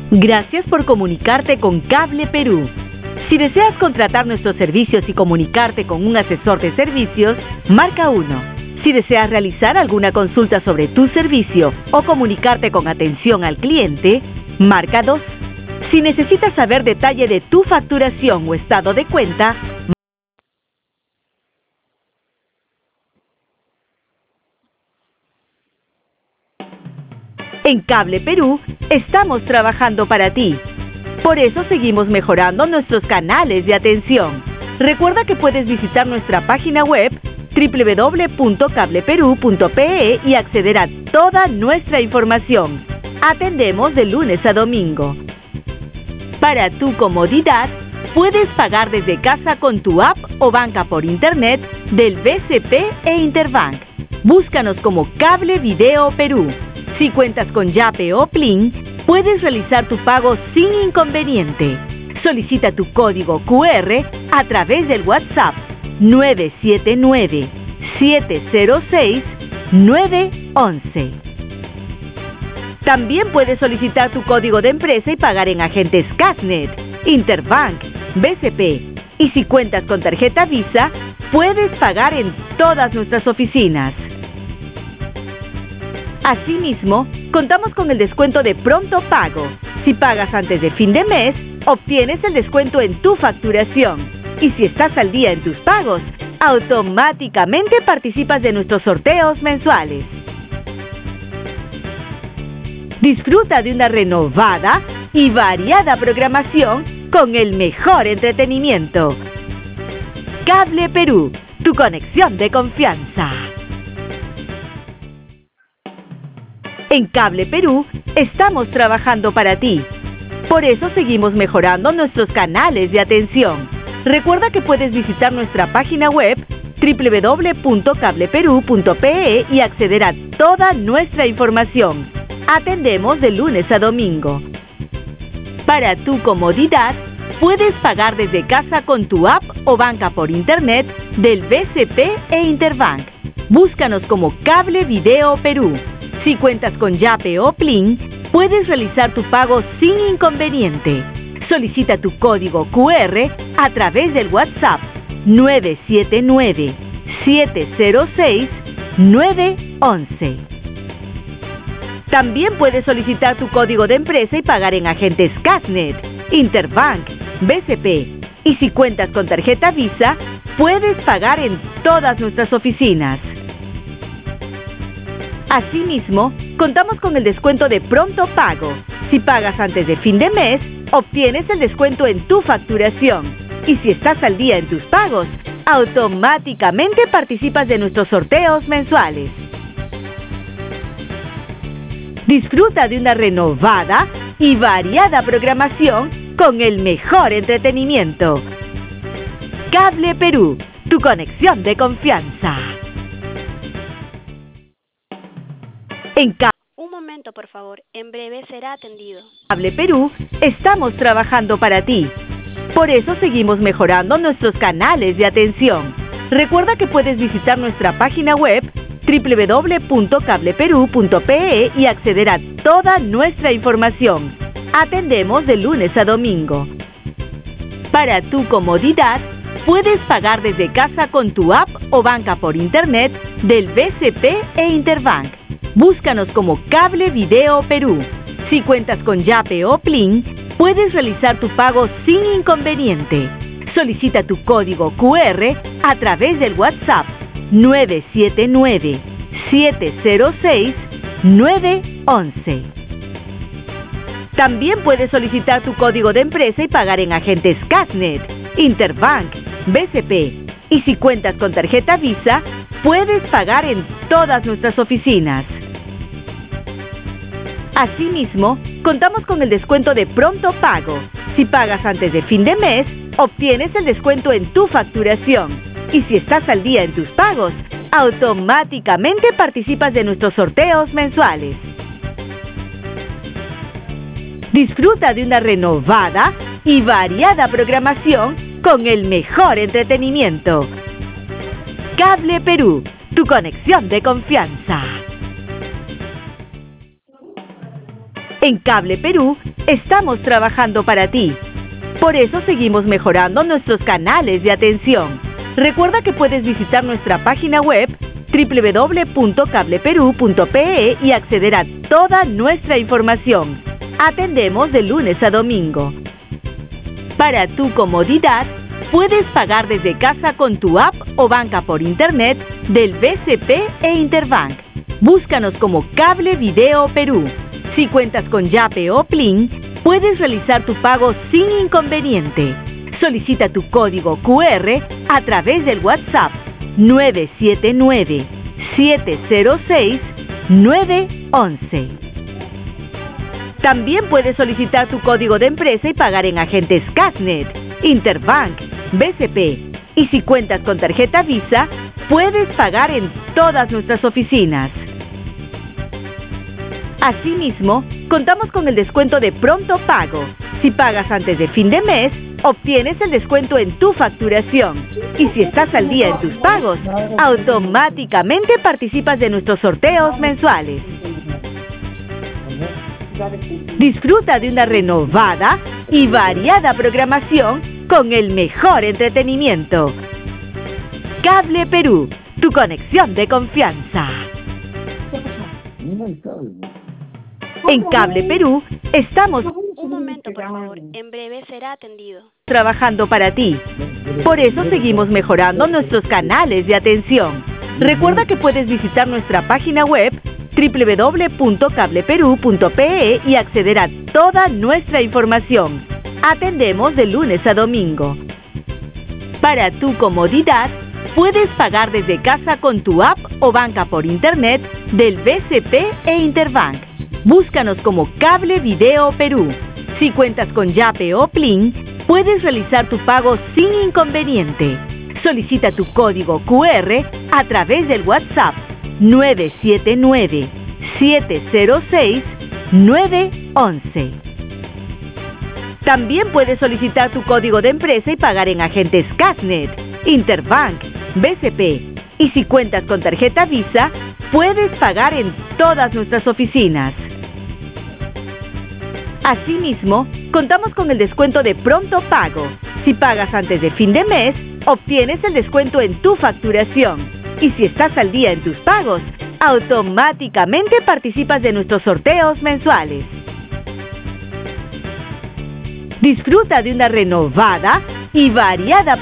Gracias por comunicarte con Cable Perú. Si deseas contratar nuestros servicios y comunicarte con un asesor de servicios, marca 1. Si deseas realizar alguna consulta sobre tu servicio o comunicarte con atención al cliente, marca 2. Si necesitas saber detalle de tu facturación o estado de cuenta, en Cable Perú estamos trabajando para ti. Por eso seguimos mejorando nuestros canales de atención. Recuerda que puedes visitar nuestra página web www.cableperú.pe y acceder a toda nuestra información. Atendemos de lunes a domingo. Para tu comodidad, puedes pagar desde casa con tu app o banca por internet del BCP e Interbank. Búscanos como Cable Video Perú. Si cuentas con Yape o Plin, puedes realizar tu pago sin inconveniente. Solicita tu código QR a través del WhatsApp 979-706-911. También puedes solicitar tu código de empresa y pagar en agentes Casnet, Interbank, BCP. Y si cuentas con tarjeta Visa, puedes pagar en todas nuestras oficinas. Asimismo, contamos con el descuento de pronto pago. Si pagas antes de fin de mes, obtienes el descuento en tu facturación. Y si estás al día en tus pagos, automáticamente participas de nuestros sorteos mensuales. Disfruta de una renovada y variada programación con el mejor entretenimiento. Cable Perú, tu conexión de confianza. En Cable Perú estamos trabajando para ti. Por eso seguimos mejorando nuestros canales de atención. Recuerda que puedes visitar nuestra página web www.cableperú.pe y acceder a toda nuestra información. Atendemos de lunes a domingo. Para tu comodidad, puedes pagar desde casa con tu app o banca por internet del BCP e Interbank. Búscanos como Cable Video Perú. Si cuentas con Yape o Plin, puedes realizar tu pago sin inconveniente. Solicita tu código QR a través del WhatsApp 979-706-911. También puedes solicitar tu código de empresa y pagar en agentes Casnet, Interbank, BCP. Y si cuentas con tarjeta Visa, puedes pagar en todas nuestras oficinas. Asimismo, contamos con el descuento de pronto pago. Si pagas antes de fin de mes, obtienes el descuento en tu facturación. Y si estás al día en tus pagos, automáticamente participas de nuestros sorteos mensuales. Disfruta de una renovada y variada programación con el mejor entretenimiento. Cable Perú, tu conexión de confianza. Un momento, por favor. En breve será atendido. Cable Perú estamos trabajando para ti. Por eso seguimos mejorando nuestros canales de atención. Recuerda que puedes visitar nuestra página web www.cableperú.pe y acceder a toda nuestra información. Atendemos de lunes a domingo. Para tu comodidad, puedes pagar desde casa con tu app o banca por internet del BCP e Interbank. Búscanos como Cable Video Perú. Si cuentas con Yape o Plin, puedes realizar tu pago sin inconveniente. Solicita tu código QR a través del WhatsApp 979-706-911. También puedes solicitar tu código de empresa y pagar en agentes Casnet, Interbank, BCP. Y si cuentas con tarjeta Visa, puedes pagar en todas nuestras oficinas. Asimismo, contamos con el descuento de pronto pago. Si pagas antes de fin de mes, obtienes el descuento en tu facturación. Y si estás al día en tus pagos, automáticamente participas de nuestros sorteos mensuales. Disfruta de una renovada y variada programación con el mejor entretenimiento. Cable Perú, tu conexión de confianza. En Cable Perú estamos trabajando para ti. Por eso seguimos mejorando nuestros canales de atención. Recuerda que puedes visitar nuestra página web www.cableperú.pe y acceder a toda nuestra información. Atendemos de lunes a domingo. Para tu comodidad, puedes pagar desde casa con tu app o banca por internet del BCP e Interbank. Búscanos como Cable Video Perú. Si cuentas con Yape o Plin, puedes realizar tu pago sin inconveniente. Solicita tu código QR a través del WhatsApp 979-706-911. También puedes solicitar tu código de empresa y pagar en agentes Casnet, Interbank, BCP. Y si cuentas con tarjeta Visa, puedes pagar en todas nuestras oficinas. Asimismo, contamos con el descuento de pronto pago. Si pagas antes de fin de mes, obtienes el descuento en tu facturación. Y si estás al día en tus pagos, automáticamente participas de nuestros sorteos mensuales. Disfruta de una renovada y variada programación con el mejor entretenimiento. Cable Perú, tu conexión de confianza. En Cable Perú estamos Un momento, por favor. En breve será atendido. trabajando para ti. Por eso seguimos mejorando nuestros canales de atención. Recuerda que puedes visitar nuestra página web www.cableperú.pe y acceder a toda nuestra información. Atendemos de lunes a domingo. Para tu comodidad, puedes pagar desde casa con tu app o banca por internet del BCP e Interbank. Búscanos como Cable Video Perú. Si cuentas con Yape o Plin, puedes realizar tu pago sin inconveniente. Solicita tu código QR a través del WhatsApp 979-706-911. También puedes solicitar tu código de empresa y pagar en agentes Casnet, Interbank, BCP. Y si cuentas con tarjeta Visa, puedes pagar en todas nuestras oficinas. Asimismo, contamos con el descuento de pronto pago. Si pagas antes de fin de mes, obtienes el descuento en tu facturación. Y si estás al día en tus pagos, automáticamente participas de nuestros sorteos mensuales. Disfruta de una renovada y variada